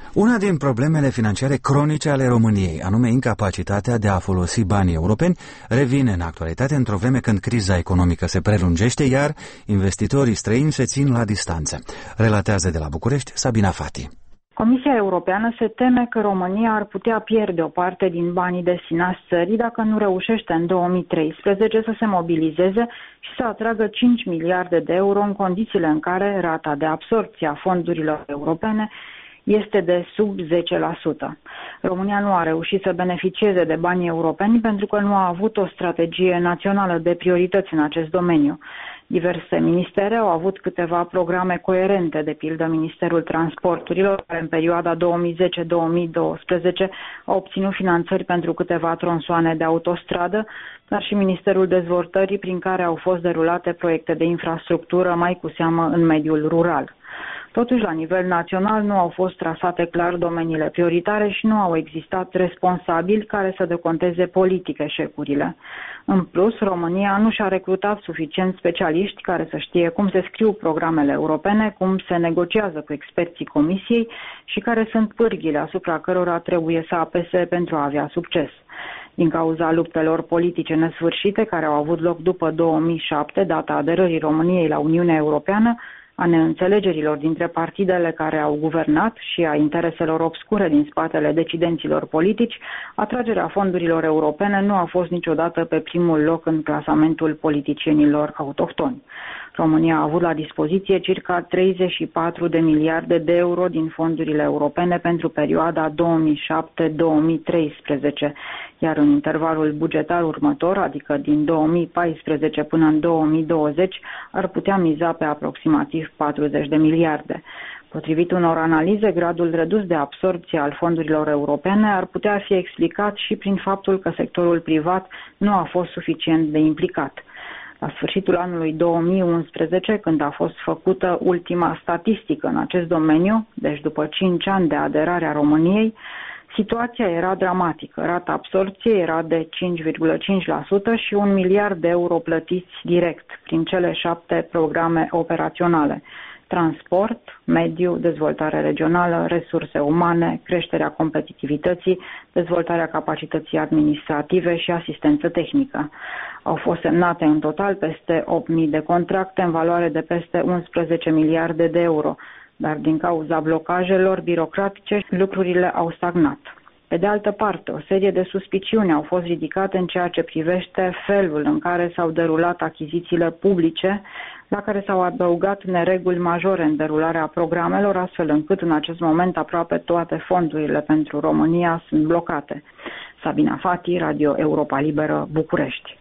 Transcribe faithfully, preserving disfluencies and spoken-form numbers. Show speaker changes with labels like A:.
A: Una din problemele financiare cronice ale României, anume incapacitatea de a folosi banii europeni, revine în actualitate într-o vreme când criza economică se prelungește, iar investitorii străini se țin la distanță. Relatează de la București Sabina Fati.
B: Comisia Europeană se teme că România ar putea pierde o parte din banii destinați țării dacă nu reușește în două mii treisprezece să se mobilizeze și să atragă cinci miliarde de euro în condițiile în care rata de absorbție a fondurilor europene este de sub zece la sută. România nu a reușit să beneficieze de banii europeni pentru că nu a avut o strategie națională de priorități în acest domeniu. Diverse ministere au avut câteva programe coerente, de pildă Ministerul Transporturilor, care în perioada două mii zece două mii doisprezece a obținut finanțări pentru câteva tronsoane de autostradă, dar și Ministerul Dezvoltării, prin care au fost derulate proiecte de infrastructură, mai cu seamă în mediul rural. Totuși, la nivel național nu au fost trasate clar domeniile prioritare și nu au existat responsabili care să deconteze politic eșecurile. În plus, România nu și-a recrutat suficient specialiști care să știe cum se scriu programele europene, cum se negociază cu experții Comisiei și care sunt pârghile asupra cărora trebuie să apese pentru a avea succes. Din cauza luptelor politice nesfârșite care au avut loc după două mii șapte, data aderării României la Uniunea Europeană, a neînțelegerilor dintre partidele care au guvernat și a intereselor obscure din spatele decidenților politici, atragerea fondurilor europene nu a fost niciodată pe primul loc în clasamentul politicienilor autohtoni. România a avut la dispoziție circa treizeci și patru de miliarde de euro din fondurile europene pentru perioada două mii șapte două mii treisprezece, iar în intervalul bugetar următor, adică din două mii paisprezece până în două mii douăzeci, ar putea miza pe aproximativ patruzeci de miliarde. Potrivit unor analize, gradul redus de absorbție al fondurilor europene ar putea fi explicat și prin faptul că sectorul privat nu a fost suficient de implicat. La sfârșitul anului două mii unsprezece, când a fost făcută ultima statistică în acest domeniu, deci după cinci ani de aderare a României, situația era dramatică. Rata absorbției era de cinci virgulă cinci la sută și un miliard de euro plătiți direct prin cele șapte programe operaționale: transport, mediu, dezvoltare regională, resurse umane, creșterea competitivității, dezvoltarea capacității administrative și asistență tehnică. Au fost semnate în total peste opt mii de contracte în valoare de peste unsprezece miliarde de euro, dar din cauza blocajelor birocratice lucrurile au stagnat. Pe de altă parte, o serie de suspiciuni au fost ridicate în ceea ce privește felul în care s-au derulat achizițiile publice, la care s-au adăugat nereguli majore în derularea programelor, astfel încât în acest moment aproape toate fondurile pentru România sunt blocate. Sabina Fati, Radio Europa Liberă, București.